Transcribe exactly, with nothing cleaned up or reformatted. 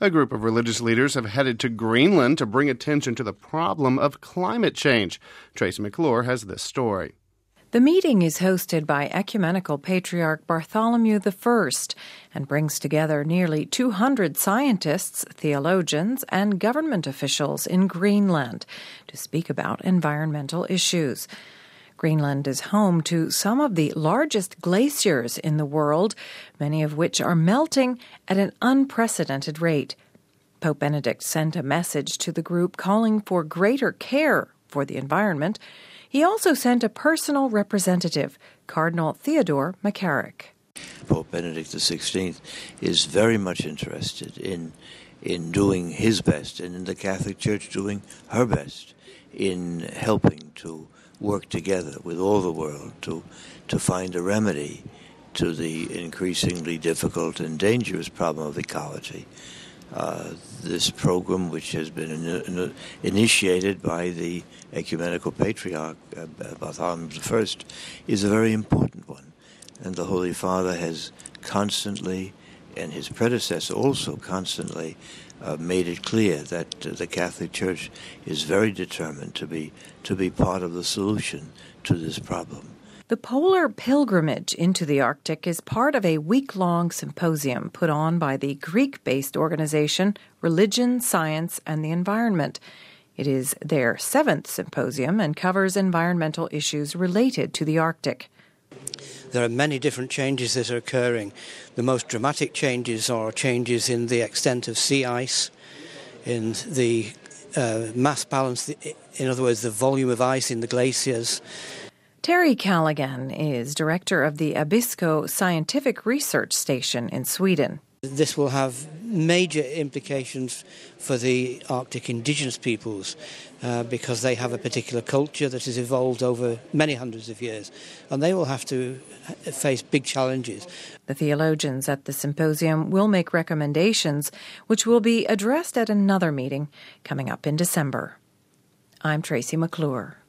A group of religious leaders have headed to Greenland to bring attention to the problem of climate change. Tracy McClure has this story. The meeting is hosted by Ecumenical Patriarch Bartholomew the First and brings together nearly two hundred scientists, theologians, and government officials in Greenland to speak about environmental issues. Greenland is home to some of the largest glaciers in the world, many of which are melting at an unprecedented rate. Pope Benedict sent a message to the group calling for greater care for the environment. He also sent a personal representative, Cardinal Theodore McCarrick. Pope Benedict the Sixteenth is very much interested in in doing his best, and in the Catholic Church doing her best in helping to work together with all the world to to find a remedy to the increasingly difficult and dangerous problem of ecology. Uh, this program, which has been in, in, initiated by the Ecumenical Patriarch uh, Bartholomew the First, is a very important one. And the Holy Father has constantly, and his predecessor also constantly, uh, made it clear that uh, the Catholic Church is very determined to be to be part of the solution to this problem. The Polar Pilgrimage into the Arctic is part of a week-long symposium put on by the Greek-based organization Religion, Science, and the Environment. It is their seventh symposium and covers environmental issues related to the Arctic. There are many different changes that are occurring. The most dramatic changes are changes in the extent of sea ice, in the uh, mass balance, in other words, the volume of ice in the glaciers. Terry Callaghan is director of the Abisko Scientific Research Station in Sweden. This will have major implications for the Arctic indigenous peoples uh, because they have a particular culture that has evolved over many hundreds of years, and they will have to face big challenges. The theologians at the symposium will make recommendations which will be addressed at another meeting coming up in December. I'm Tracy McClure.